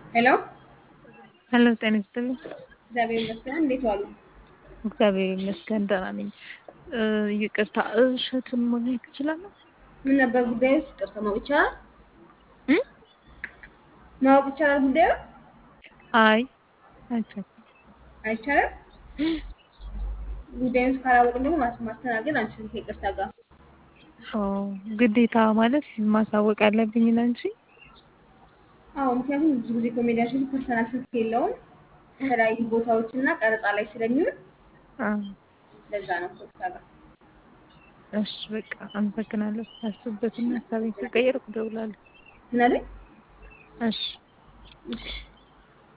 ሄሎ ሄሎ ጤና ይስጥልኝ። እግዚአብሔር ይመስገን። እንዴት ዋሉ? እግዚአብሔር ይመስገን ደህና ነኝ። ይቅርታ እሸቱን ማግኘት እችላለሁ? ምን ነበር ጉዳዩ? ይቅርታ ማወቅ ይቻላል? እ? ማወቅ ይቻላል ጉዳዩ? አይ አይቻልም። አይቻልም? ጉዳዩን ካላወቅን ደግሞ ማስተናገድ አንችልም ከይቅርታ ጋር። ኦ ግዴታ ማለት ማሳወቅ አለብኝ ለአንቺ? አዎ፣ ምክንያቱም ብዙ ጊዜ ኮሜዲያችን ፐርሰናል ስልክ የለውም የተለያዩ ቦታዎች እና ቀረጻ ላይ ስለሚውል አ ለዛ ነው ከይቅርታ ጋር። እሺ በቃ አመሰግናለሁ። አስብበትና ሀሳቤን ከቀየርኩ እደውላለሁ። ምን አለኝ? እሺ እሺ